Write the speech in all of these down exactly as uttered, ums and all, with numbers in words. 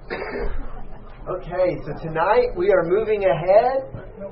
Okay, so tonight we are moving ahead.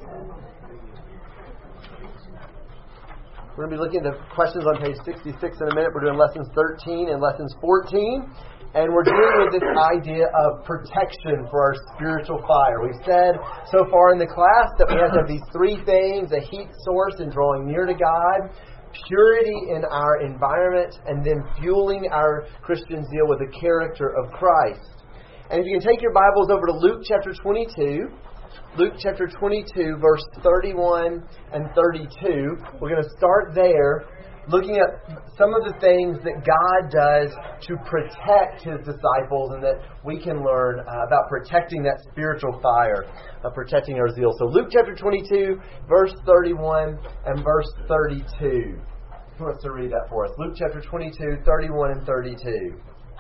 We're going to be looking at the questions on page sixty-six in a minute. We're doing lessons thirteen and lessons fourteen. And we're dealing with this idea of protection for our spiritual fire. We've said so far in the class that we have to have these three things: a heat source in drawing near to God, purity in our environment, and then fueling our Christian zeal with the character of Christ. And if you can take your Bibles over to Luke chapter twenty-two, Luke chapter twenty-two, verse thirty-one and thirty-two. We're going to start there, looking at some of the things that God does to protect His disciples, and that we can learn uh, about protecting that spiritual fire, uh, protecting our zeal. So Luke chapter twenty-two, verse thirty-one and verse thirty-two. Who wants to read that for us? Luke chapter twenty-two, thirty-one and thirty-two.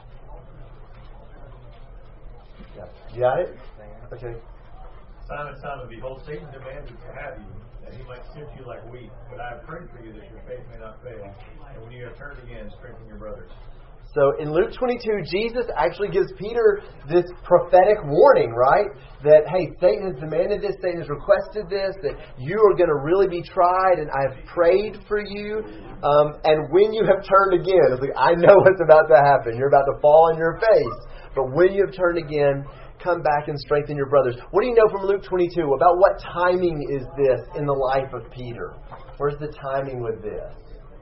Yeah. You got it? Okay. Simon, Simon, behold, Satan demanded to have you, that he might sift you like wheat. But I have prayed for you that your faith may not fail. And when you have turned again, strengthen your brothers. So in Luke twenty-two, Jesus actually gives Peter this prophetic warning, right? That, hey, Satan has demanded this, Satan has requested this, that you are going to really be tried, and I've prayed for you. Um, and when you have turned again, it's like, I know what's about to happen. You're about to fall on your face. But when you have turned again, come back and strengthen your brothers. What do you know from Luke twenty-two about what timing is this in the life of Peter? Where's the timing with this?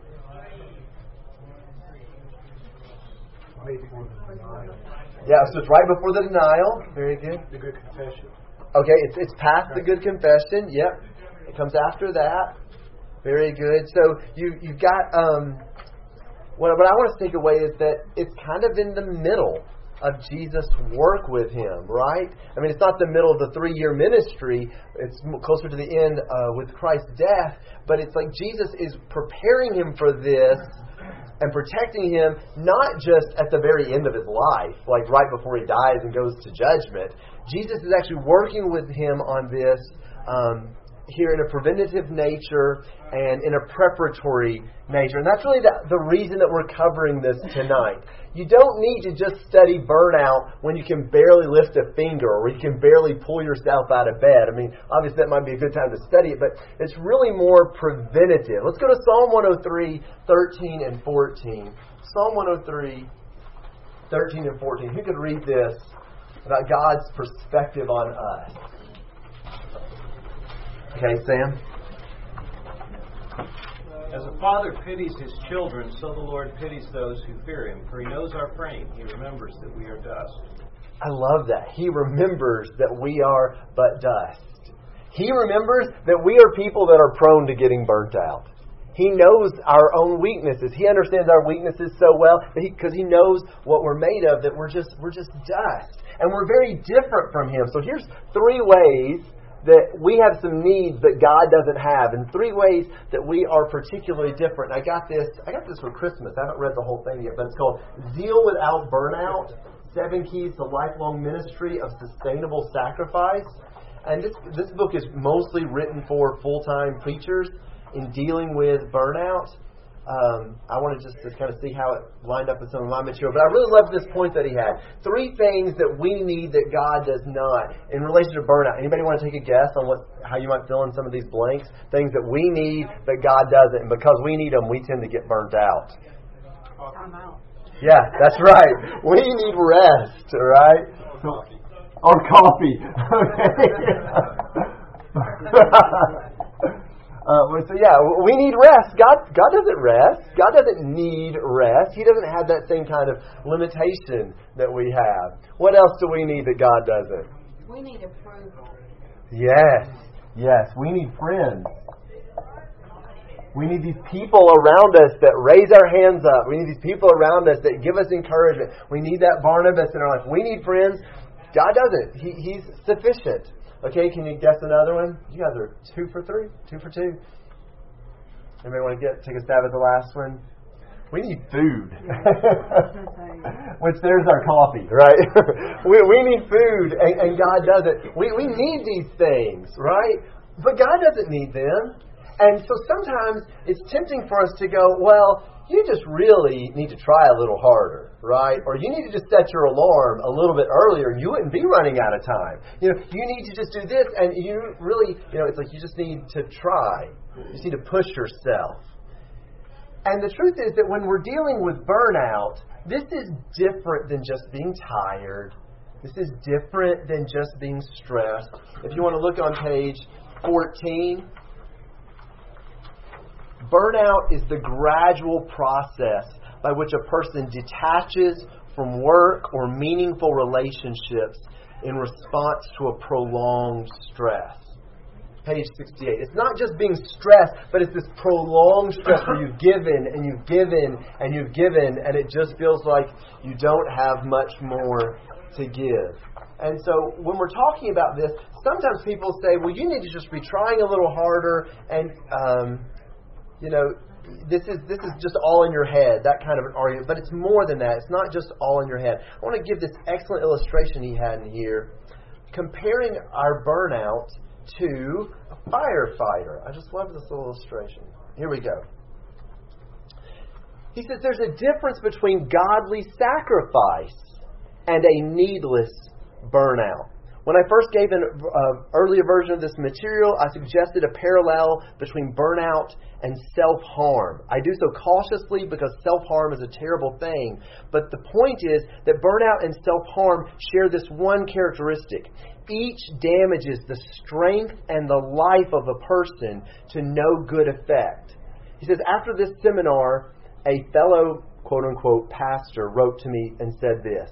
Yeah, so it's right before the denial. Very good. The good confession. Okay, it's it's past the good confession. Yep. It comes after that. Very good. So you, you've got, um, what, what I want to take away is that it's kind of in the middle of Jesus' work with him, right? I mean, it's not the middle of the three-year ministry. It's closer to the end uh, with Christ's death. But it's like Jesus is preparing him for this and protecting him, not just at the very end of his life, like right before he dies and goes to judgment. Jesus is actually working with him on this um, here in a preventative nature and in a preparatory nature. And that's really the, the reason that we're covering this tonight. You don't need to just study burnout when you can barely lift a finger or you can barely pull yourself out of bed. I mean, obviously that might be a good time to study it, but it's really more preventative. Let's go to Psalm one oh three, thirteen and fourteen. Psalm one oh three, thirteen and fourteen. Who could read this about God's perspective on us? Okay, Sam? As a father pities his children, so the Lord pities those who fear him. For he knows our frame. He remembers that we are dust. I love that. He remembers that we are but dust. He remembers that we are people that are prone to getting burnt out. He knows our own weaknesses. He understands our weaknesses so well because he, he knows what we're made of, that we're just we're just dust. And we're very different from him. So here's three ways that we have some needs that God doesn't have, and three ways that we are particularly different. I got this I got this for Christmas. I haven't read the whole thing yet, but it's called Zeal Without Burnout, Seven Keys to Lifelong Ministry of Sustainable Sacrifice. And this this book is mostly written for full-time preachers in dealing with burnout. Um, I want to just, just kind of see how it lined up with some of my material. But I really love this point that he had. Three things that we need that God does not in relation to burnout. Anybody want to take a guess on what how you might fill in some of these blanks? Things that we need that God doesn't. And because we need them, we tend to get burnt out. I'm out. Yeah, that's right. We need rest, all right? Or coffee. Or coffee. Okay. Uh, so yeah, we need rest. God, God doesn't rest. God doesn't need rest. He doesn't have that same kind of limitation that we have. What else do we need that God doesn't? We need approval. Yes, yes. We need friends. We need these people around us that raise our hands up. We need these people around us that give us encouragement. We need that Barnabas in our life. We need friends. God doesn't. He, he's sufficient. Okay, can you guess another one? You guys are two for three, two for two. Anybody want to get take a stab at the last one? We need food. Which there's our coffee, right? we we need food, and, and God doesn't. We we need these things, right? But God doesn't need them. And so sometimes it's tempting for us to go, well, you just really need to try a little harder, right? Or you need to just set your alarm a little bit earlier and you wouldn't be running out of time. You know, you need to just do this, and you really, you know, it's like you just need to try. You just need to push yourself. And the truth is that when we're dealing with burnout, this is different than just being tired. This is different than just being stressed. If you want to look on page fourteen, burnout is the gradual process by which a person detaches from work or meaningful relationships in response to a prolonged stress. Page sixty-eight. It's not just being stressed, but it's this prolonged stress where you've given and you've given and you've given, and it just feels like you don't have much more to give. And so when we're talking about this, sometimes people say, well, you need to just be trying a little harder, and um, you know, this is this is just all in your head, that kind of an argument. But it's more than that. It's not just all in your head. I want to give this excellent illustration he had in here, comparing our burnout to a firefighter. I just love this little illustration. Here we go. He says there's a difference between godly sacrifice and a needless burnout. When I first gave an uh, earlier version of this material, I suggested a parallel between burnout and self-harm. I do so cautiously because self-harm is a terrible thing. But the point is that burnout and self-harm share this one characteristic. Each damages the strength and the life of a person to no good effect. He says, after this seminar, a fellow, quote-unquote, pastor wrote to me and said this: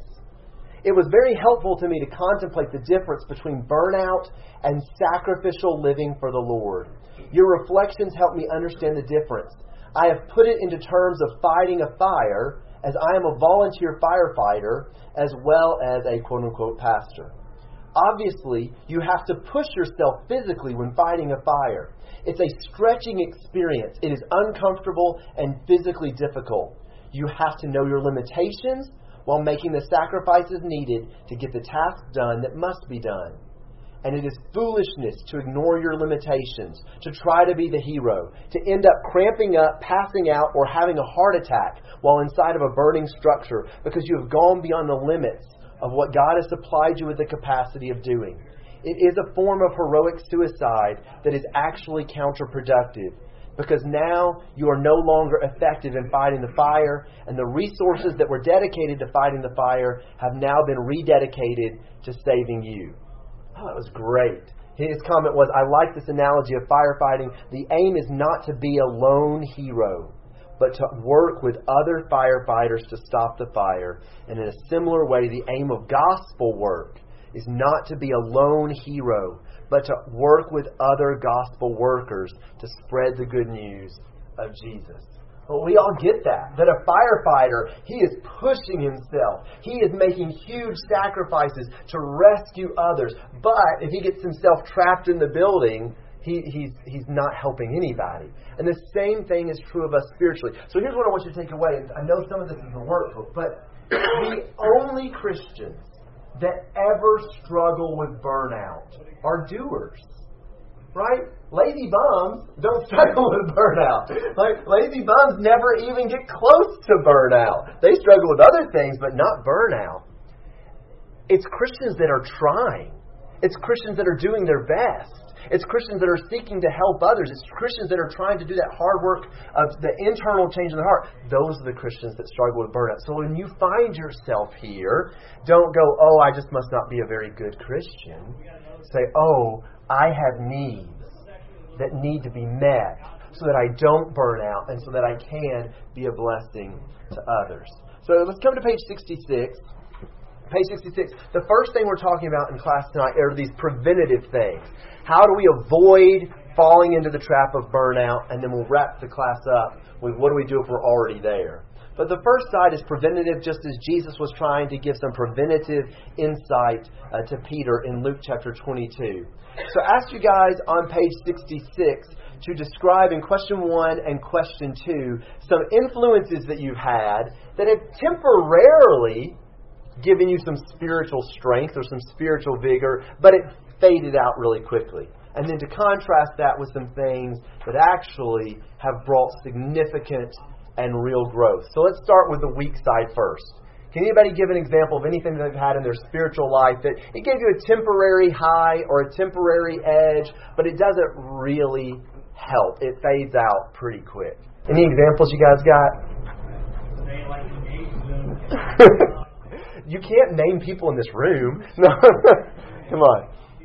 it was very helpful to me to contemplate the difference between burnout and sacrificial living for the Lord. Your reflections help me understand the difference. I have put it into terms of fighting a fire, as I am a volunteer firefighter as well as a quote-unquote pastor. Obviously, you have to push yourself physically when fighting a fire. It's a stretching experience. It is uncomfortable and physically difficult. You have to know your limitations while making the sacrifices needed to get the task done that must be done. And it is foolishness to ignore your limitations, to try to be the hero, to end up cramping up, passing out, or having a heart attack while inside of a burning structure because you have gone beyond the limits of what God has supplied you with the capacity of doing. It is a form of heroic suicide that is actually counterproductive, because now you are no longer effective in fighting the fire, and the resources that were dedicated to fighting the fire have now been rededicated to saving you. Oh, that was great. His comment was, I like this analogy of firefighting. The aim is not to be a lone hero, but to work with other firefighters to stop the fire. And in a similar way, the aim of gospel work is not to be a lone hero, but to work with other gospel workers to spread the good news of Jesus. Well, we all get that, that a firefighter, he is pushing himself. He is making huge sacrifices to rescue others. But if he gets himself trapped in the building, he, he's, he's not helping anybody. And the same thing is true of us spiritually. So here's what I want you to take away. And I know some of this is the workbook, but the only Christians that ever struggle with burnout are doers. Right? Lazy bums don't struggle with burnout. Like, lazy bums never even get close to burnout. They struggle with other things, but not burnout. It's Christians that are trying. It's Christians that are doing their best. It's Christians that are seeking to help others. It's Christians that are trying to do that hard work of the internal change in the heart. Those are the Christians that struggle with burnout. So when you find yourself here, don't go, oh, I just must not be a very good Christian. Say, oh, I have needs that need to be met so that I don't burn out and so that I can be a blessing to others. So let's come to page sixty-six. Page sixty-six. The first thing we're talking about in class tonight are these preventative things. How do we avoid falling into the trap of burnout? And then we'll wrap the class up with what do we do if we're already there. But the first side is preventative, just as Jesus was trying to give some preventative insight uh, to Peter in Luke chapter twenty-two. So I asked you guys on page sixty-six to describe in question one and question two some influences that you've had that have temporarily given you some spiritual strength or some spiritual vigor, but it faded out really quickly. and then to contrast that with some things that actually have brought significant and real growth. So let's start with the weak side first. Can anybody give an example of anything that they've had in their spiritual life that it gave you a temporary high or a temporary edge, but it doesn't really help? It fades out pretty quick. Any examples you guys got? You can't name people in this room. No, come on.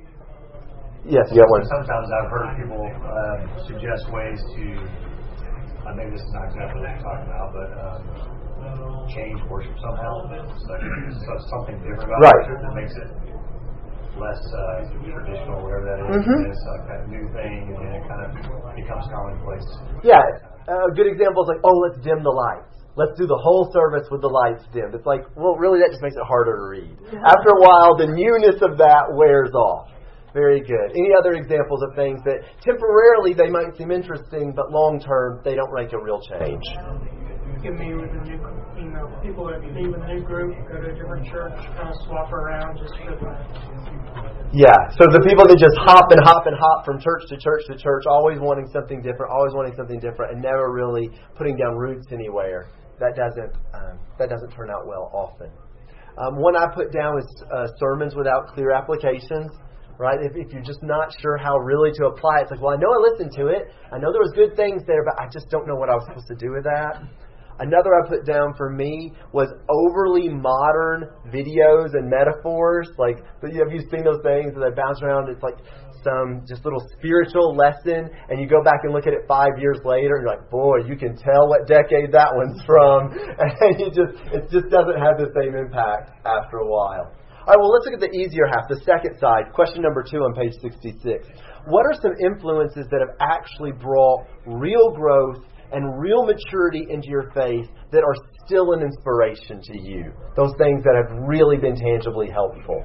Yes, you got one. Sometimes I've heard people uh, suggest ways to, uh, maybe this is not exactly what you're talking about, but um, change worship somehow. So, so something different about right. worship that makes it less uh, traditional, whatever that is. Mm-hmm. It's like a new thing, and then it kind of becomes commonplace. Yeah, a good example is like, oh, let's dim the lights. Let's do the whole service with the lights dimmed. It's like, well, really, that just makes it harder to read. After a while, the newness of that wears off. Very good. Any other examples of things that temporarily they might seem interesting, but long term they don't make a real change? You can meet with a new, you know, people that meet with a new group, go to a different church, kind of swap around just for the. Yeah. So the people that just hop and hop and hop from church to church to church, always wanting something different, always wanting something different, and never really putting down roots anywhere. That doesn't um, that doesn't turn out well often. Um, one I put down is uh, sermons without clear applications. Right? If, if you're just not sure how really to apply it, it's like, well, I know I listened to it. I know there was good things there, but I just don't know what I was supposed to do with that. Another I put down for me was overly modern videos and metaphors. Like, have you seen those things that they bounce around? It's like some just little spiritual lesson, and you go back and look at it five years later, and you're like, boy, you can tell what decade that one's from. And you just it just doesn't have the same impact after a while. All right, well, let's look at the easier half, the second side. Question number two on page sixty-six. What are some influences that have actually brought real growth and real maturity into your faith that are still an inspiration to you? Those things that have really been tangibly helpful.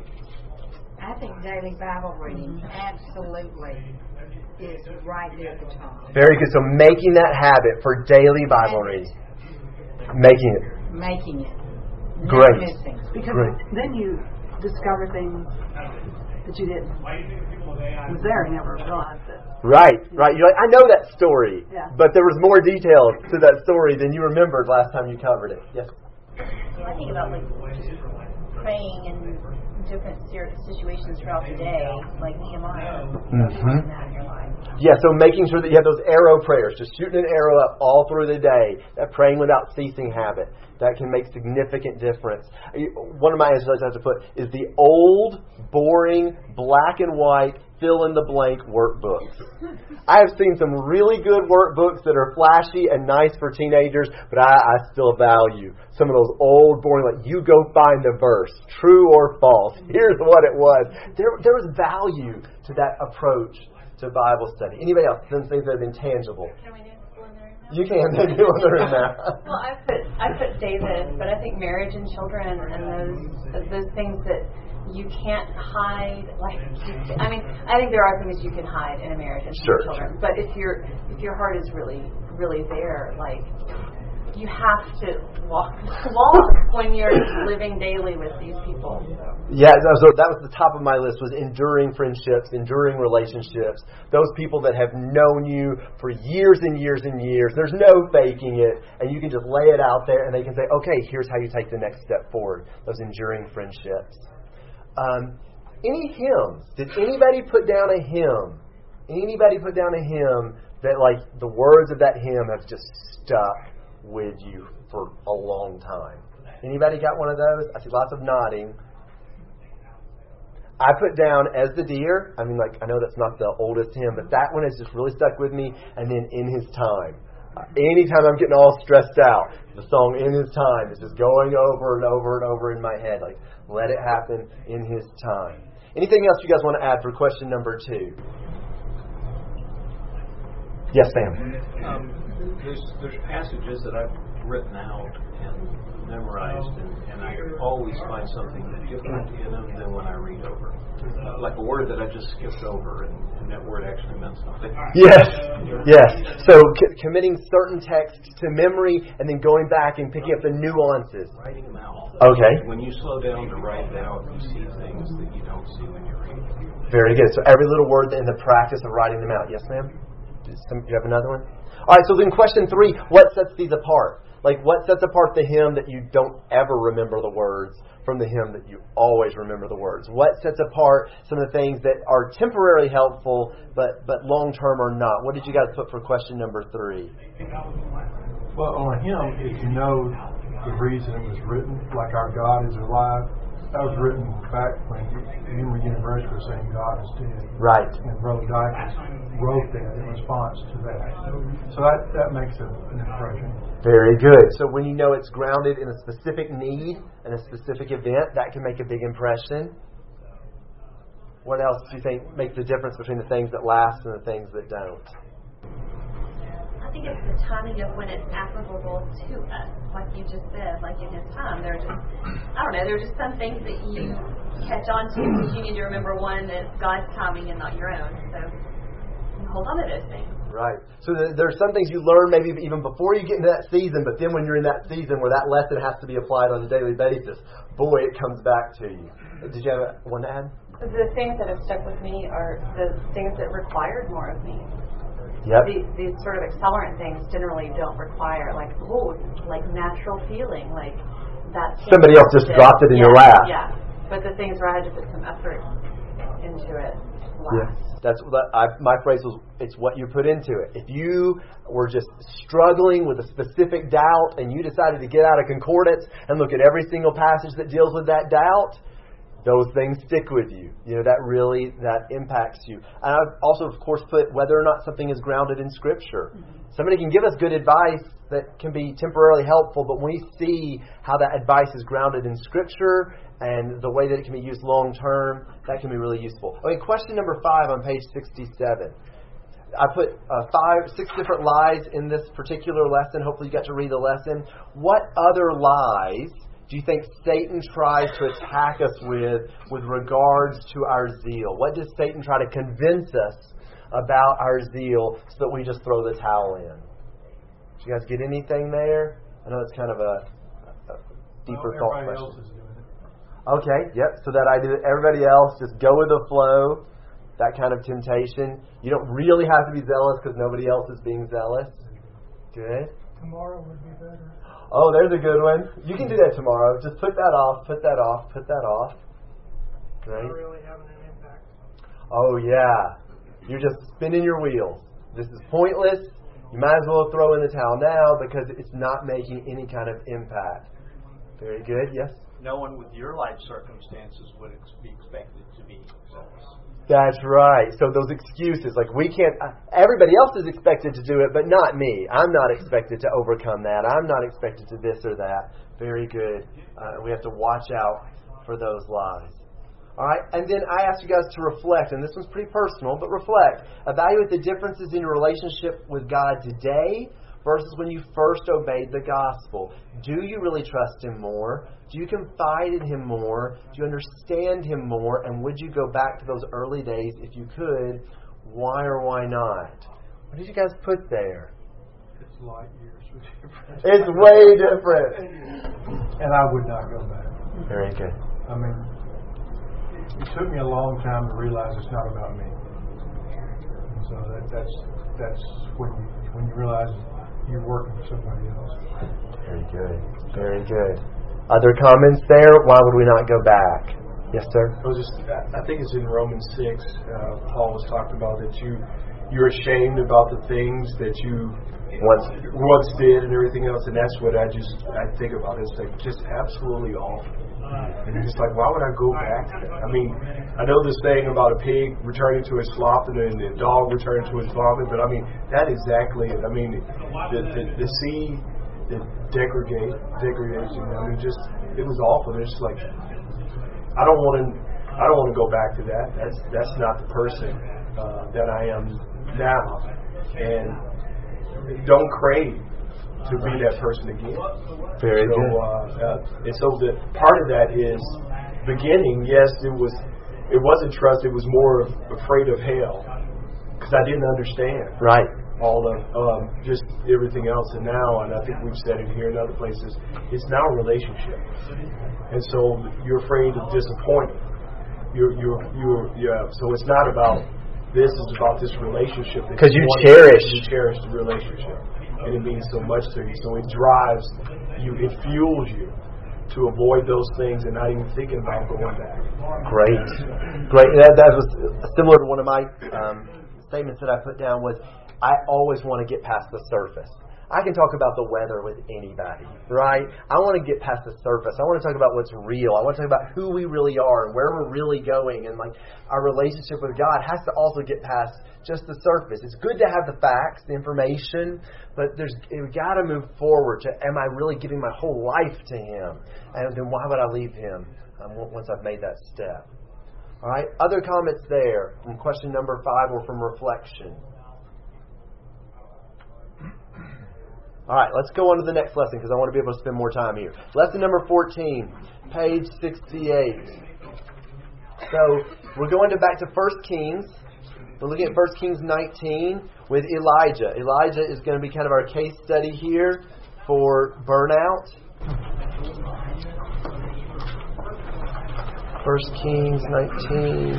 I think daily Bible reading absolutely is right there at the top. Very good. So making that habit for daily Bible reading. Making it. Making it. Great. Missing. Because Great. then you discover things that you didn't was there and never realized it. Right, right. You're like, I know that story, Yeah. but there was more details to that story than you remembered last time you covered it. Yes. I think about like praying in different situations throughout the day, like Nehemiah. Mm-hmm. That in your life. Yeah, so making sure that you have those arrow prayers, just shooting an arrow up all through the day, that praying without ceasing habit, that can make significant difference. One of my answers I have to put is the old, boring, black and white, fill-in-the-blank workbooks. I have seen some really good workbooks that are flashy and nice for teenagers, but I, I still value some of those old, boring, like, you go find the verse, true or false, here's what it was. There, there was value to that approach to Bible study. Anybody else? Some things that have been tangible. Can we do school in the room now? You can. They do when they're in there. Well, I put I put David, but I think marriage and children and those those things that you can't hide. Like, you, I mean, I think there are things you can hide in a marriage and Sure, children. But if your if your heart is really really there, like, you have to walk walk when you're living daily with these people. Yeah, so that was the top of my list, was enduring friendships, enduring relationships. Those people that have known you for years and years and years. There's no faking it, and you can just lay it out there, and they can say, okay, here's how you take the next step forward. Those enduring friendships. Um, any hymns? Did anybody put down a hymn? Anybody put down a hymn that, like, the words of that hymn have just stuck with you for a long time? Anybody got one of those? I see lots of nodding. I put down As the Deer. I mean, like, I know that's not the oldest hymn, but that one has just really stuck with me. And then In His Time. Uh, anytime I'm getting all stressed out, the song In His Time is just going over and over and over in my head. Like, let it happen in His time. Anything else you guys want to add for question number two? Yes, Sam. Um, there's there's passages that I've written out and memorized, and, and I always find something different in them than when I read over. Uh, like a word that I just skipped over, and, and that word actually meant something. Yes, yes. So c- committing certain texts to memory and then going back and picking up the nuances. Writing them out. Okay. When you slow down to write it out, you see things that you don't see when you read. Very good. So every little word in the practice of writing them out. Yes, ma'am? Do some, you have another one? All right, so then question three, what sets these apart? Like, what sets apart the hymn that you don't ever remember the words from the hymn that you always remember the words? What sets apart some of the things that are temporarily helpful but, but long-term are not? What did you guys put for question number three? Well, on a hymn, if you know the reason it was written, like Our God is Alive, that was written back when Emory University was saying God is dead. Right. And Brother Dykes wrote that in response to that. So that, that makes a, an impression. Very good. So when you know it's grounded in a specific need and a specific event, that can make a big impression. What else do you think makes the difference between the things that last and the things that don't? I think it's the timing of when it's applicable to us, like you just said, like in his time. There are just, I don't know, there are just some things that you catch on to because you need to remember one that's God's timing and not your own. So you hold on to those things. Right. So th- there are some things you learn maybe even before you get into that season, but then when you're in that season where that lesson has to be applied on a daily basis, boy, it comes back to you. Did you have one to add? The things that have stuck with me are the things that required more of me. Yep. These, these sort of accelerant things generally don't require, like, oh, like natural feeling, like that. Somebody else just dropped it in yeah, your lap. Yeah. But the things where I had to put some effort into it. Yeah. That's what I, my phrase was. It's what you put into it. If you were just struggling with a specific doubt and you decided to get out a concordance and look at every single passage that deals with that doubt, those things stick with you. You know, that really, that impacts you. And I've also, of course, put whether or not something is grounded in Scripture. Somebody can give us good advice that can be temporarily helpful, but when we see how that advice is grounded in Scripture and the way that it can be used long term, that can be really useful. Okay, question number five on page sixty-seven. I put uh, five, six different lies in this particular lesson. Hopefully you got to read the lesson. What other lies do you think Satan tries to attack us with with regards to our zeal? What does Satan try to convince us about our zeal so that we just throw the towel in? Did you guys get anything there? I know it's kind of a, a deeper well, thought everybody question. else is doing it. Okay, yep. So that idea that everybody else just go with the flow, that kind of temptation. You don't really have to be zealous because nobody else is being zealous. Good. Tomorrow would be better. Oh, there's a good one. You can do that tomorrow. Just put that off, put that off, put that off. Great. Not really having an impact. Oh, yeah. You're just spinning your wheels. This is pointless. You might as well throw in the towel now because it's not making any kind of impact. Very good. Yes? No one with your life circumstances would ex- be expected to be zealous. That's right. So those excuses, like we can't, everybody else is expected to do it, but not me. I'm not expected to overcome that. I'm not expected to this or that. Very good. Uh, we have to watch out for those lies. All right. And then I asked you guys to reflect, and this one's pretty personal, but reflect. Evaluate the differences in your relationship with God today versus when you first obeyed the gospel. Do you really trust Him more? Do you confide in Him more? Do you understand Him more? And would you go back to those early days if you could? Why or why not? What did you guys put there? It's light years. It's way different. And I would not go back. Very good. I mean, it took me a long time to realize it's not about me. And so that, that's that's when you when you realize you're working for somebody else. Very good. Very good. Other comments there? Why would we not go back? Yes, sir. I was just, I think it's in Romans six. Uh, Paul was talking about that you you're ashamed about the things that you once once did and everything else, and that's what I just I think about. It's like just absolutely awful. And you're just like, why would I go back to that? I mean, I know this thing about a pig returning to his slop and then the dog returning to his vomit, but I mean, that exactly it. I mean, the the, the sea, the degradation, degradation. I mean, just it was awful. It's like I don't want to, I don't want to go back to that. That's that's not the person uh, that I am now. And don't crave to be that person again. Very so, good. Uh, uh, and so the part of that is beginning. Yes, it was. It wasn't trust. It was more of afraid of hell because I didn't understand. Right. All of um, just everything else, and now, and I think we've said it here in other places, it's now a relationship, and so you're afraid of disappointing. You're, you're, you're, yeah. So it's not about this; it's about this relationship. Because you want cherish, you cherish the relationship, and it means so much to you. So it drives you, it fuels you to avoid those things and not even thinking about going back. Great, great. That, that was similar to one of my um, statements that I put down was. I always want to get past the surface. I can talk about the weather with anybody, right? I want to get past the surface. I want to talk about what's real. I want to talk about who we really are and where we're really going. And like our relationship with God has to also get past just the surface. It's good to have the facts, the information, but there's we've got to move forward to, am I really giving my whole life to Him? And then why would I leave Him um, once I've made that step? All right, other comments there from question number five or from reflection? All right, let's go on to the next lesson because I want to be able to spend more time here. Lesson number fourteen, page sixty-eight. So we're going to back to First Kings. We're looking at First Kings nineteen with Elijah. Elijah is going to be kind of our case study here for burnout. First Kings nineteen.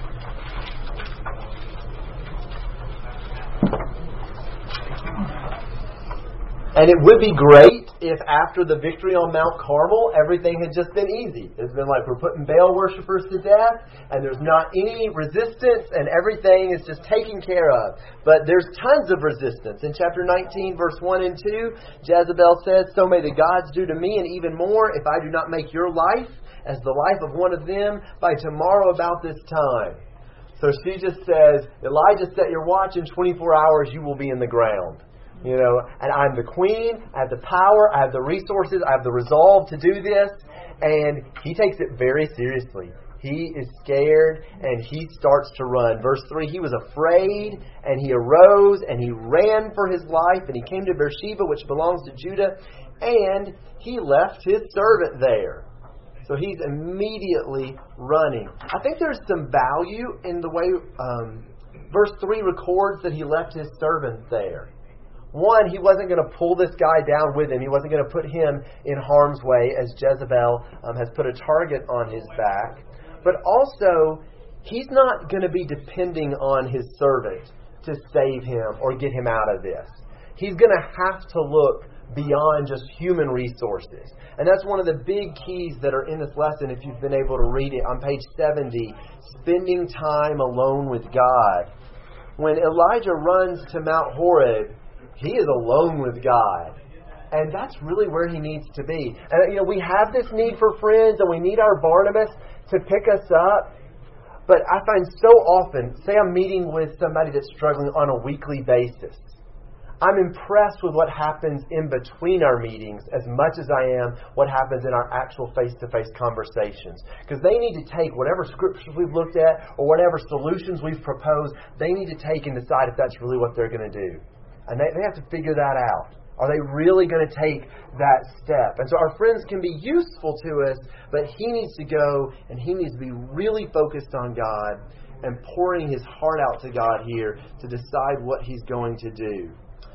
And it would be great if after the victory on Mount Carmel, everything had just been easy. It's been like we're putting Baal worshippers to death, and there's not any resistance, and everything is just taken care of. But there's tons of resistance. In chapter nineteen, verse one and two, Jezebel says, "So may the gods do to me, and even more, if I do not make your life as the life of one of them by tomorrow about this time." So she just says, Elijah, set your watch, in twenty-four hours you will be in the ground. You know, and I'm the queen, I have the power, I have the resources, I have the resolve to do this. And he takes it very seriously. He is scared and he starts to run. Verse three, he was afraid and he arose and he ran for his life and he came to Beersheba, which belongs to Judah, and he left his servant there. So he's immediately running. I think there's some value in the way um, verse three records that he left his servant there. One, he wasn't going to pull this guy down with him. He wasn't going to put him in harm's way as Jezebel um, has put a target on his back. But also, he's not going to be depending on his servant to save him or get him out of this. He's going to have to look beyond just human resources. And that's one of the big keys that are in this lesson, if you've been able to read it, on page seventy, spending time alone with God. When Elijah runs to Mount Horeb, he is alone with God. And that's really where he needs to be. And you know, we have this need for friends and we need our Barnabas to pick us up. But I find so often, say I'm meeting with somebody that's struggling on a weekly basis. I'm impressed with what happens in between our meetings as much as I am what happens in our actual face-to-face conversations. Because they need to take whatever scriptures we've looked at or whatever solutions we've proposed, they need to take and decide if that's really what they're going to do. And they, they have to figure that out. Are they really going to take that step? And so our friends can be useful to us, but he needs to go and he needs to be really focused on God and pouring his heart out to God here to decide what he's going to do.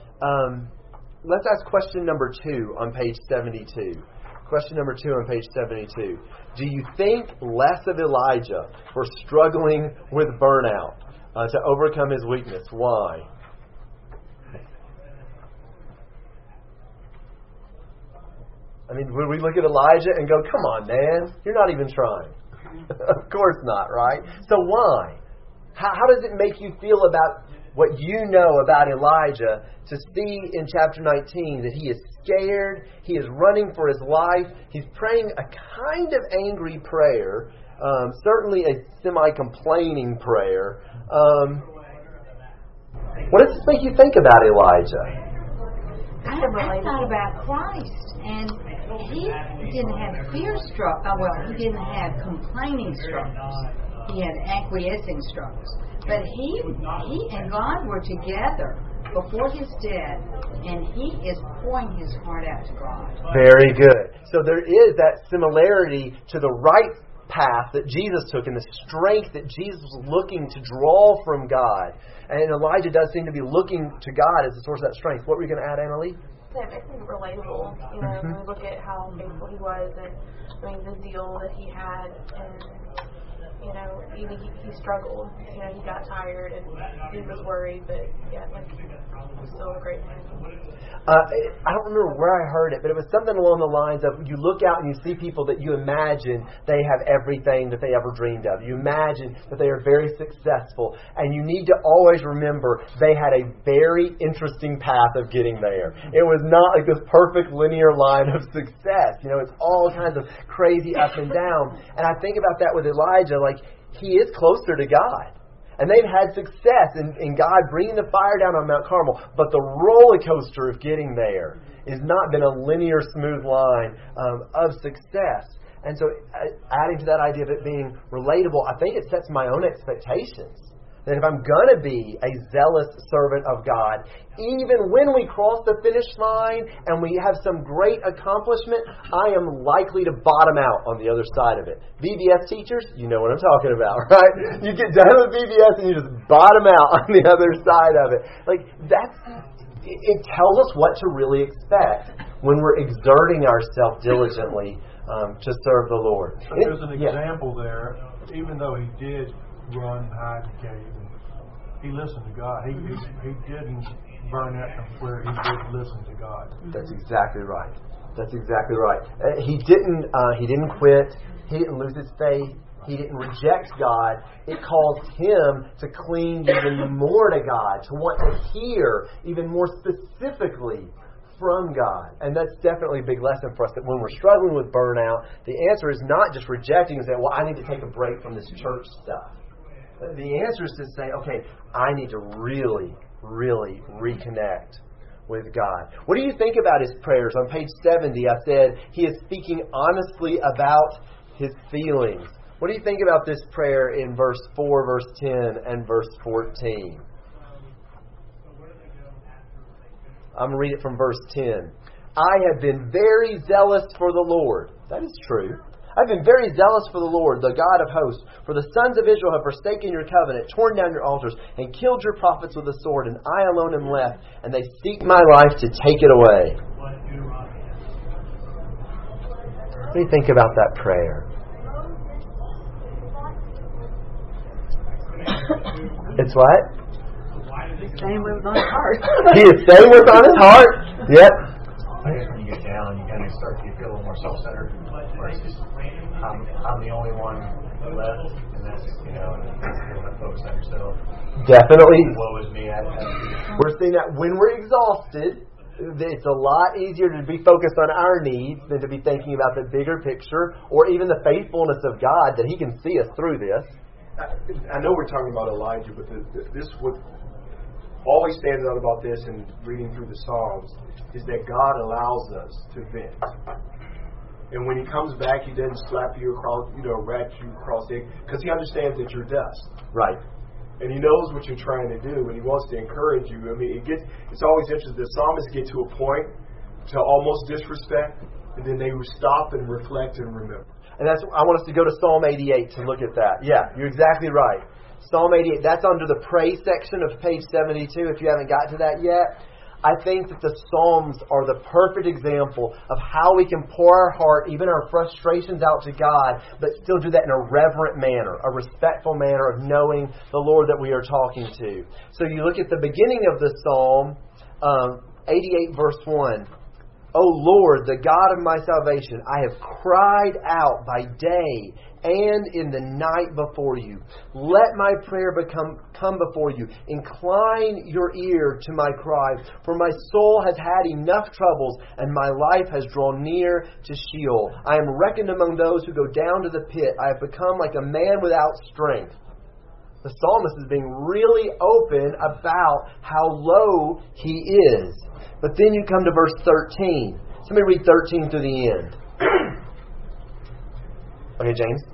Um, let's ask question number two on page seventy-two. Question number two on page seventy-two. Do you think less of Elijah for struggling with burnout uh, to overcome his weakness? Why? I mean, would we look at Elijah and go, come on, man, you're not even trying. Of course not, right? So why? How, how does it make you feel about what you know about Elijah to see in chapter nineteen that he is scared, he is running for his life, he's praying a kind of angry prayer, um, certainly a semi-complaining prayer. Um, what does this make you think about Elijah? I, I thought about Christ, and he didn't have fear struggles. Oh, well, he didn't have complaining struggles. He had acquiescing struggles. But he, he and God were together before his death, and he is pouring his heart out to God. Very good. So there is that similarity to the right path that Jesus took and the strength that Jesus was looking to draw from God. And Elijah does seem to be looking to God as the source of that strength. What were you going to add, Annalie? It makes him relatable. You know, Mm-hmm. when we look at how faithful he was, and I mean the zeal that he had, and you know, even he, he struggled. You know, he got tired and he was worried, but yeah, like he was still a great man. Uh, I don't remember where I heard it, but it was something along the lines of you look out and you see people that you imagine they have everything that they ever dreamed of. You imagine that they are very successful, and you need to always remember they had a very interesting path of getting there. It was not like this perfect linear line of success. You know, it's all kinds of crazy up and down. And I think about that with Elijah, like he is closer to God. And they've had success in, in God bringing the fire down on Mount Carmel. But the roller coaster of getting there has not been a linear, smooth line um, of success. And so uh, adding to that idea of it being relatable, I think it sets my own expectations. That if I'm going to be a zealous servant of God, even when we cross the finish line and we have some great accomplishment, I am likely to bottom out on the other side of it. V B S teachers, you know what I'm talking about, right? You get done with V B S and you just bottom out on the other side of it. Like, that's, it tells us what to really expect when we're exerting ourselves diligently um, to serve the Lord. So there's an example yeah. there, even though he did run, hide, and cave. He listened to God. He, he he didn't burn out where he did listen to God. That's exactly right. That's exactly right. Uh, he didn't. Uh, he didn't quit. He didn't lose his faith. He didn't reject God. It caused him to cling even more to God, to want to hear even more specifically from God. And that's definitely a big lesson for us, that when we're struggling with burnout, the answer is not just rejecting and saying, well, I need to take a break from this church stuff. The answer is to say, okay, I need to really, really reconnect with God. What do you think about his prayers? On page seventy, I said he is speaking honestly about his feelings. What do you think about this prayer in verse four, verse ten, and verse fourteen? I'm going to read it from verse ten. I have been very zealous for the Lord. That is true. I've been very zealous for the Lord, the God of hosts. For the sons of Israel have forsaken your covenant, torn down your altars, and killed your prophets with the sword, and I alone am left, and they seek my life to take it away. What do you think about that prayer? It's what? He's saying what was on his heart. He is saying what's on his heart. Yep. I guess when you get down, you kind of start to feel a little more self-centered. Versus, I'm, I'm the only one left, and that's, you know, and you want to focus on yourself. Definitely. What was me? I, I, we're seeing that when we're exhausted, it's a lot easier to be focused on our needs than to be thinking about the bigger picture or even the faithfulness of God, that He can see us through this. I, I know we're talking about Elijah, but the, the, this what always stands out about this and reading through the Psalms is that God allows us to vent. And when He comes back, He doesn't slap you across, you know, rat you across the, because He understands that you're dust. Right. And He knows what you're trying to do, and He wants to encourage you. I mean, it gets, it's always interesting. The psalmists get to a point to almost disrespect, and then they stop and reflect and remember. And that's, I want us to go to Psalm eighty-eight to look at that. Yeah, you're exactly right. Psalm eighty-eight, that's under the praise section of page seventy-two, if you haven't got to that yet. I think that the Psalms are the perfect example of how we can pour our heart, even our frustrations, out to God, but still do that in a reverent manner, a respectful manner of knowing the Lord that we are talking to. So you look at the beginning of the Psalm, um, eighty-eight verse one. O Lord, the God of my salvation, I have cried out by day and in the night before you. Let my prayer become come before you. Incline your ear to my cry, for my soul has had enough troubles, and my life has drawn near to Sheol. I am reckoned among those who go down to the pit. I have become like a man without strength. The psalmist is being really open about how low he is. But then you come to verse thirteen. Somebody read thirteen to the end. Okay, James.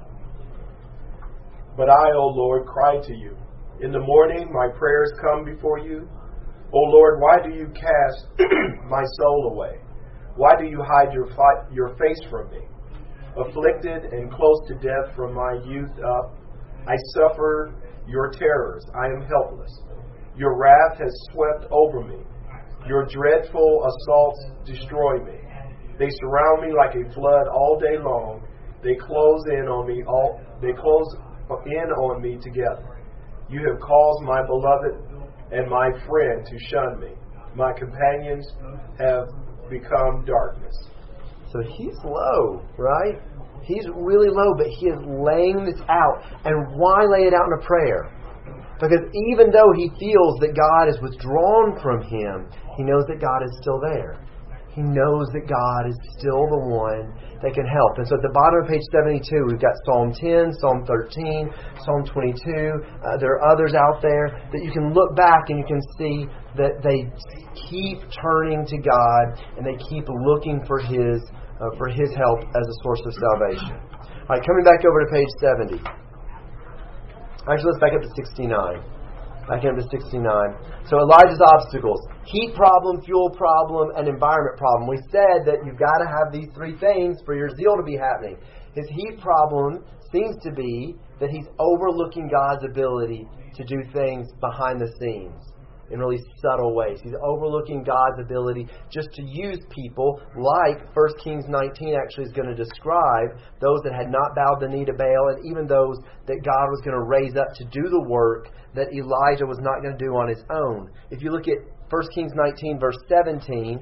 But I, O Lord, cry to you. In the morning my prayers come before you. O Lord, why do you cast my soul away? Why do you hide your, fi- your face from me? Afflicted and close to death from my youth up, I suffer your terrors. I am helpless. Your wrath has swept over me. Your dreadful assaults destroy me. They surround me like a flood all day long. They close in on me all they close in on me together. You have caused my beloved and my friend to shun me. My companions have become darkness. So he's low, right? He's really low, but he is laying this out. And why lay it out in a prayer? Because even though he feels that God is withdrawn from him, he knows that God is still there. He knows that God is still the one that can help. And so at the bottom of page seventy-two, we've got Psalm ten, Psalm thirteen, Psalm twenty-two. Uh, there are others out there that you can look back and you can see that they keep turning to God and they keep looking for His uh, for His help as a source of salvation. All right, coming back over to page seventy. Actually, let's back up to sixty-nine. Back up to sixty-nine. So Elijah's obstacles. Heat problem, fuel problem, and environment problem. We said that you've got to have these three things for your zeal to be happening. His heat problem seems to be that he's overlooking God's ability to do things behind the scenes in really subtle ways. He's overlooking God's ability just to use people like First Kings nineteen actually is going to describe, those that had not bowed the knee to Baal, and even those that God was going to raise up to do the work that Elijah was not going to do on his own. If you look at First Kings nineteen, verse seventeen,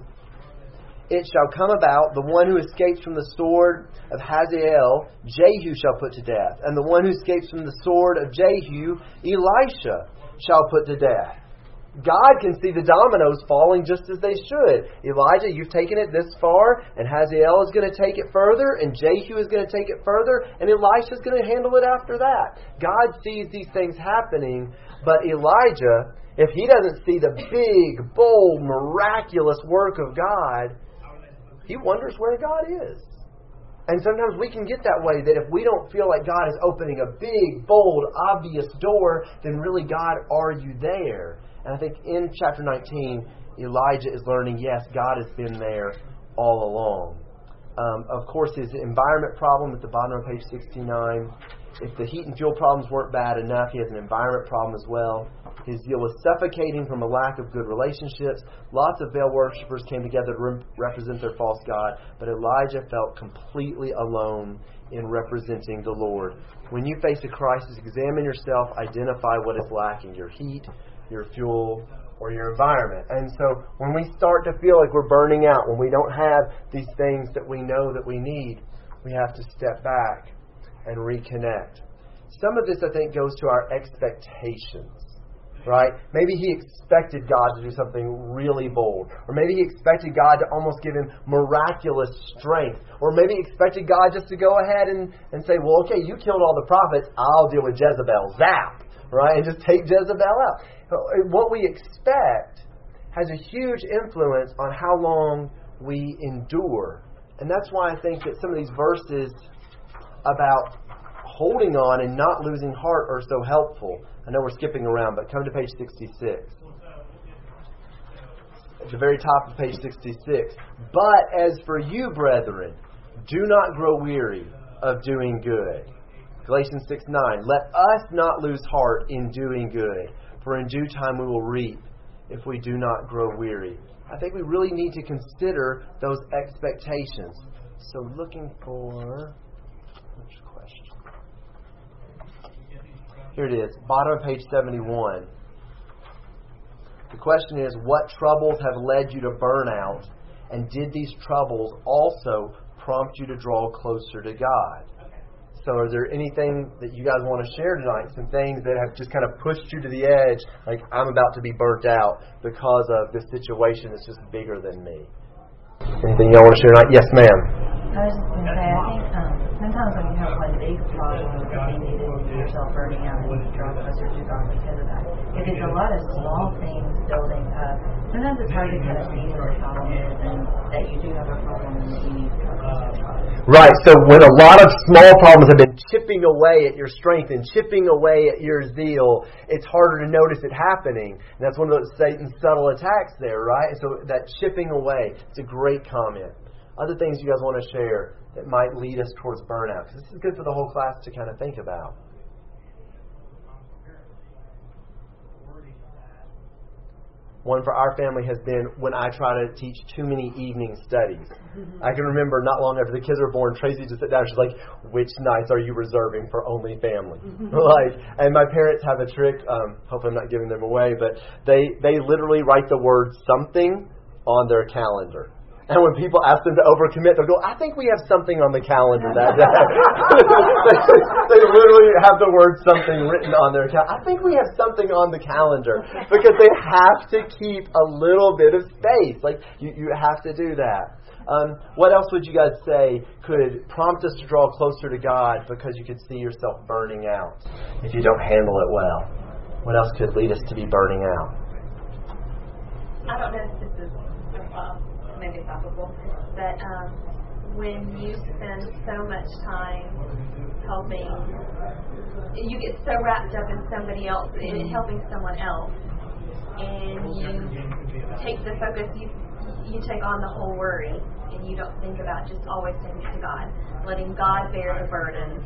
it shall come about, the one who escapes from the sword of Hazael, Jehu shall put to death. And the one who escapes from the sword of Jehu, Elisha shall put to death. God can see the dominoes falling just as they should. Elijah, you've taken it this far, and Hazael is going to take it further, and Jehu is going to take it further, and Elisha is going to handle it after that. God sees these things happening, but Elijah, if he doesn't see the big, bold, miraculous work of God, he wonders where God is. And sometimes we can get that way, that if we don't feel like God is opening a big, bold, obvious door, then really, God, are you there? And I think in chapter nineteen, Elijah is learning, yes, God has been there all along. Um, of course, his environment problem at the bottom of page sixty-nine. If the heat and fuel problems weren't bad enough, he has an environment problem as well. His zeal was suffocating from a lack of good relationships. Lots of Baal worshippers came together to re- represent their false god, but Elijah felt completely alone in representing the Lord. When you face a crisis, examine yourself, identify what is lacking, your heat, your fuel, or your environment. And so when we start to feel like we're burning out, when we don't have these things that we know that we need, we have to step back and reconnect. Some of this, I think, goes to our expectations, right? Maybe he expected God to do something really bold. Or maybe he expected God to almost give him miraculous strength. Or maybe he expected God just to go ahead and, and say, well, okay, you killed all the prophets, I'll deal with Jezebel. Zap! Right? And just take Jezebel out. What we expect has a huge influence on how long we endure. And that's why I think that some of these verses about holding on and not losing heart are so helpful. I know we're skipping around, but come to page sixty-six. At the very top of page sixty-six. But as for you, brethren, do not grow weary of doing good. Galatians six nine. Let us not lose heart in doing good, for in due time we will reap if we do not grow weary. I think we really need to consider those expectations. So looking for... which question? Here it is, bottom of page seventy-one. The question is, what troubles have led you to burnout? And did these troubles also prompt you to draw closer to God? So is there anything that you guys want to share tonight? Some things that have just kind of pushed you to the edge, like I'm about to be burnt out because of this situation that's just bigger than me. Anything y'all want to share tonight? Yes, ma'am. I was just going to say, I think um, sometimes when you have like a big problem, you need to see yourself burning out and you draw closer to God because of that. If it's a lot of small things building up, sometimes it's hard to kind of see what the problem is and that you do have a problem and that you need to draw closer to God. Right, so when a lot of small problems have been chipping away at your strength and chipping away at your zeal, it's harder to notice it happening. And that's one of those Satan's subtle attacks there, right? So that chipping away, it's a great comment. Other things you guys want to share that might lead us towards burnout? Because this is good for the whole class to kind of think about. One for our family has been when I try to teach too many evening studies. I can remember not long after the kids were born, Tracy just sat down and she's like, which nights are you reserving for only family? like, and my parents have a trick, um, hopefully I'm not giving them away, but they, they literally write the word something on their calendar. And when people ask them to overcommit, they'll go, I think we have something on the calendar that day. they, they literally have the word something written on their calendar. I think we have something on the calendar. Because they have to keep a little bit of space. Like, you, you have to do that. Um, what else would you guys say could prompt us to draw closer to God because you could see yourself burning out if you don't handle it well? What else could lead us to be burning out? I don't know if this is uh, maybe topical, but um, when you spend so much time helping, you get so wrapped up in somebody else, in helping someone else, and you take the focus, you you take on the whole worry, and you don't think about just always taking it to God, letting God bear the burden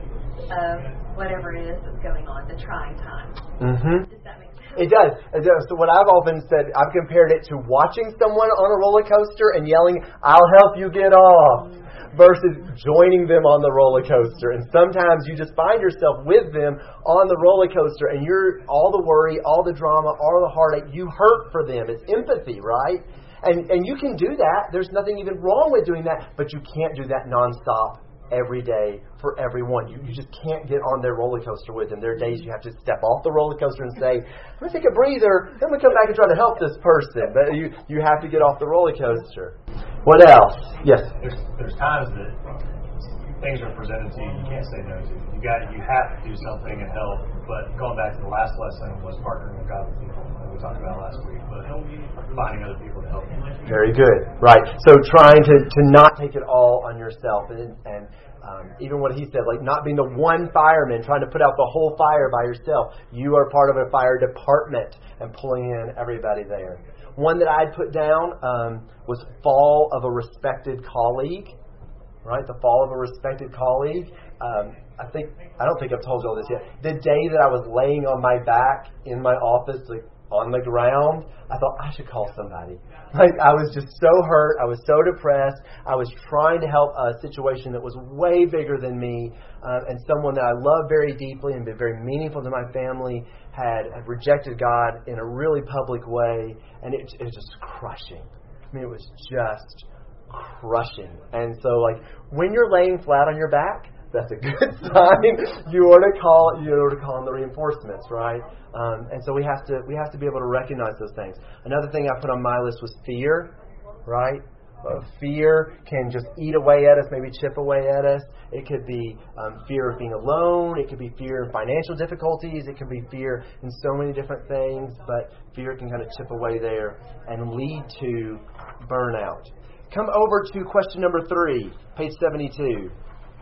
of whatever it is that's going on, the trying times. Mm-hmm. Does that make sense? It does. It does. So what I've often said, I've compared it to watching someone on a roller coaster and yelling, I'll help you get off, versus joining them on the roller coaster. And sometimes you just find yourself with them on the roller coaster and you're all the worry, all the drama, all the heartache, you hurt for them. It's empathy, right? And and you can do that. There's nothing even wrong with doing that, but you can't do that nonstop every day for everyone. You, you just can't get on their roller coaster with them. There are days you have to step off the roller coaster and say, I'm going to take a breather, then I'm going to come back and try to help this person. But you, you have to get off the roller coaster. What else? Yes? There's, there's times that things are presented to you you can't say no to. You got you have to do something and help. But going back to the last lesson was partnering with God with people that we talked about last week, but finding other people to help you. Very good. Right. So trying to, to not take it all on yourself. And, and um, even what he said, like not being the one fireman trying to put out the whole fire by yourself. You are part of a fire department and pulling in everybody there. One that I'd put down um, was fall of a respected colleague. Right, the fall of a respected colleague. Um, I think I don't think I've told you all this yet. The day that I was laying on my back in my office, like on the ground, I thought I should call somebody. Like I was just so hurt. I was so depressed. I was trying to help a situation that was way bigger than me, uh, and someone that I love very deeply and been very meaningful to my family had, had rejected God in a really public way, and it, it was just crushing. I mean, it was just crushing. And so like when you're laying flat on your back, that's a good sign. You ought to call you ought to call in the reinforcements, right? Um, and so we have to we have to be able to recognize those things. Another thing I put on my list was fear, right? Uh, fear can just eat away at us, maybe chip away at us. It could be um, fear of being alone. It could be fear of financial difficulties. It could be fear in so many different things. But fear can kind of chip away there and lead to burnout. Come over to question number three, page seventy-two.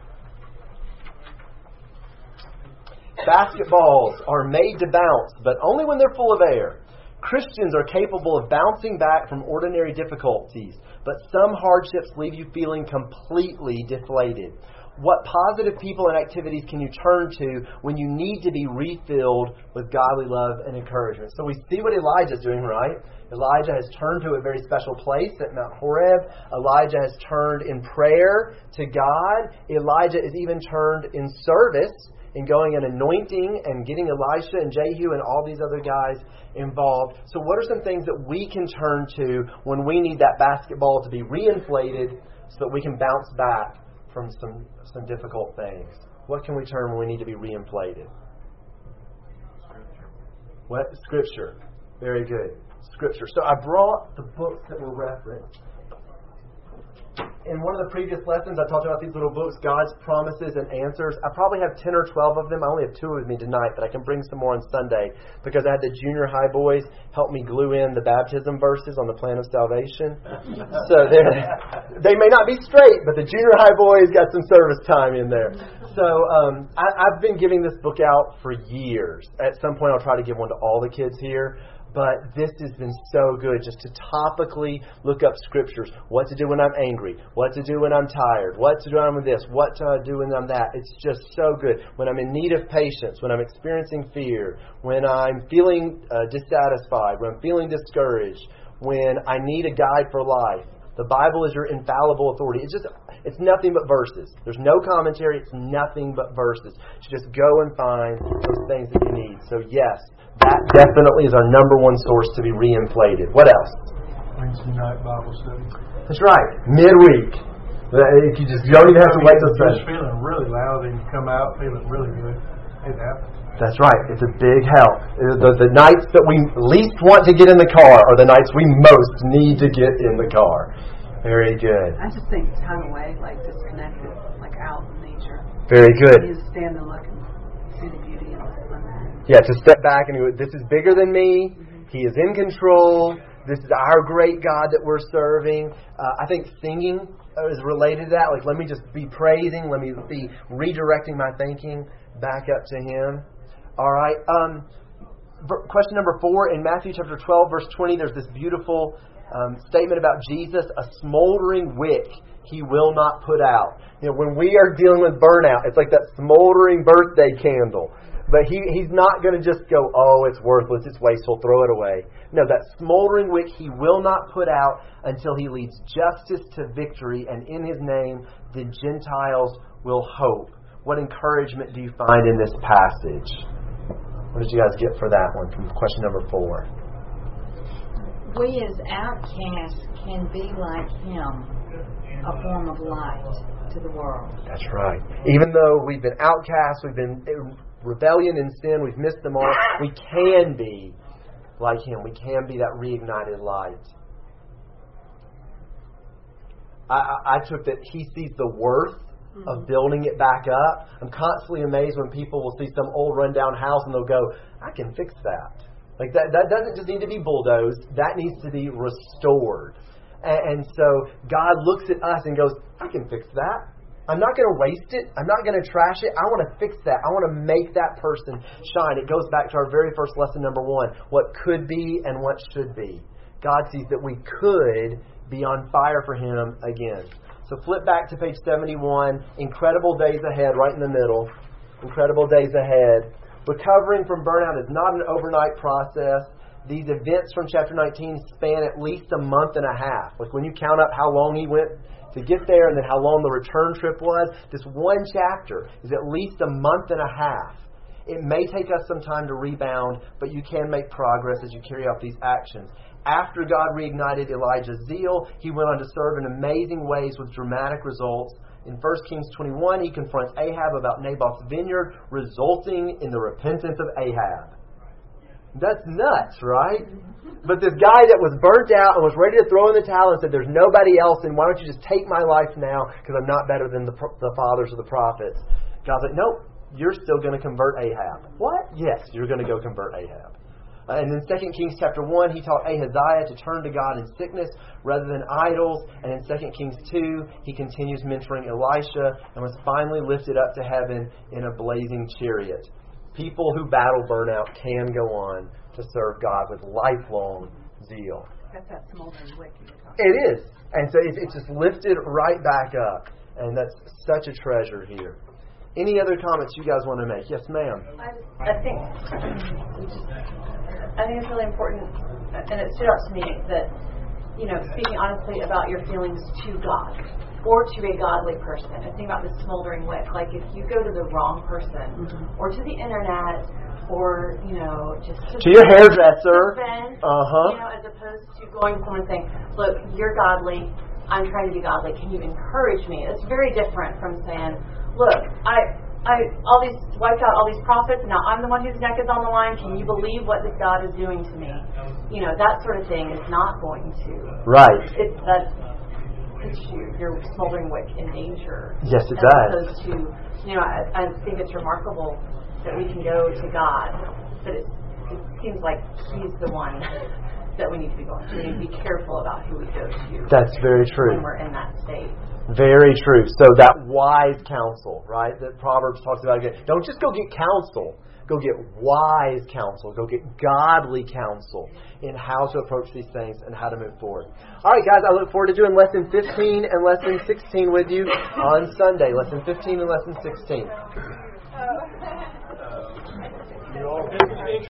Basketballs are made to bounce, but only when they're full of air. Christians are capable of bouncing back from ordinary difficulties, but some hardships leave you feeling completely deflated. What positive people and activities can you turn to when you need to be refilled with godly love and encouragement? So we see what Elijah's doing, right? Elijah has turned to a very special place at Mount Horeb. Elijah has turned in prayer to God. Elijah is even turned in service in going and anointing and getting Elisha and Jehu and all these other guys involved. So what are some things that we can turn to when we need that basketball to be reinflated so that we can bounce back from some, some difficult things? What can we turn when we need to be reinflated? What? Scripture. Very good. Scripture. So I brought the books that were referenced. in one of the previous lessons, I talked about these little books, God's Promises and Answers. I probably have ten or twelve of them. I only have two with me tonight, but I can bring some more on Sunday because I had the junior high boys help me glue in the baptism verses on the plan of salvation. So they may not be straight, but the junior high boys got some service time in there. So um, I, I've been giving this book out for years. At some point, I'll try to give one to all the kids here. But this has been so good just to topically look up scriptures. What to do when I'm angry. What to do when I'm tired. What to do when I'm this. What to do when I'm that. It's just so good. When I'm in need of patience. When I'm experiencing fear. When I'm feeling uh, dissatisfied. When I'm feeling discouraged. When I need a guide for life. The Bible is your infallible authority. It's just, it's nothing but verses. There's no commentary. It's nothing but verses. You just go and find those things that you need. So yes, that definitely is our number one source to be reinflated. What else? Wednesday night Bible study. That's right. Midweek. You just you don't even have to wait till Sunday. Just feeling really loud and you come out feeling really good. It happens. That's right. It's a big help. The, the nights that we least want to get in the car are the nights we most need to get in the car. Very good. I just think time away, like disconnected, like out in nature. Very good. You just stand and look and see the beauty of the sun. Yeah, to step back and go, this is bigger than me. Mm-hmm. He is in control. This is our great God that we're serving. Uh, I think singing is related to that. Like, let me just be praising. Let me be redirecting my thinking back up to Him. All right. Um, question number four, in Matthew chapter twelve, verse twenty, there's this beautiful um, statement about Jesus, a smoldering wick He will not put out. You know, when we are dealing with burnout, it's like that smoldering birthday candle. But he, He's not going to just go, oh, it's worthless, it's wasteful, throw it away. No, that smoldering wick He will not put out until He leads justice to victory, and in His name the Gentiles will hope. What encouragement do you find in this passage? What did you guys get for that one from question number four? We as outcasts can be like Him, a form of light to the world. That's right. Even though we've been outcasts, we've been in rebellion and sin, we've missed the mark, we can be like Him. We can be that reignited light. I, I, I took that He sees the worth of building it back up. I'm constantly amazed when people will see some old rundown house and they'll go, I can fix that. Like that, that doesn't just need to be bulldozed. That needs to be restored. And, and so God looks at us and goes, I can fix that. I'm not going to waste it. I'm not going to trash it. I want to fix that. I want to make that person shine. It goes back to our very first lesson, number one, what could be and what should be. God sees that we could be on fire for Him again. So flip back to page seventy-one. Incredible days ahead, right in the middle. Incredible days ahead. Recovering from burnout is not an overnight process. These events from chapter nineteen span at least a month and a half. Like when you count up how long he went to get there and then how long the return trip was, this one chapter is at least a month and a half. It may take us some time to rebound, but you can make progress as you carry out these actions. After God reignited Elijah's zeal, he went on to serve in amazing ways with dramatic results. In First Kings twenty-one, he confronts Ahab about Naboth's vineyard, resulting in the repentance of Ahab. That's nuts, right? But this guy that was burnt out and was ready to throw in the towel and said, there's nobody else, and why don't you just take my life now because I'm not better than the, the fathers or the prophets. God's like, nope, you're still going to convert Ahab. What? Yes, you're going to go convert Ahab. Uh, and in Second Kings chapter one, he taught Ahaziah to turn to God in sickness rather than idols. And in Second Kings two, he continues mentoring Elisha and was finally lifted up to heaven in a blazing chariot. People who battle burnout can go on to serve God with lifelong zeal. That's that smoldering wick you're talking about. It is. And so it's just lifted right back up. And that's such a treasure here. Any other comments you guys want to make? Yes, ma'am. I, I think I think it's really important, and it stood out to me that, you know, speaking honestly about your feelings to God or to a godly person. I think about this smoldering wick. Like if you go to the wrong person mm-hmm. or to the internet or, you know, just to, to your hairdresser, friend, uh-huh. you know, as opposed to going to someone and saying, look, you're godly, I'm trying to be godly, can you encourage me? It's very different from saying, look, I, I, all these wiped out all these prophets, and now I'm the one whose neck is on the line. Can you believe what this God is doing to me? You know, that sort of thing is not going to. Right. It's that. puts you, your smoldering wick in danger. Yes, it as does. Opposed to, you know, I, I think it's remarkable that we can go to God, but it, it seems like He's the one that we need to be going to. We need to be careful about who we go to. That's very true. When we're in that state. Very true. So that wise counsel, right, that Proverbs talks about again. Don't just go get counsel. Go get wise counsel. Go get godly counsel in how to approach these things and how to move forward. All right, guys, I look forward to doing lesson fifteen and lesson sixteen with you on Sunday. Lesson fifteen and lesson sixteen.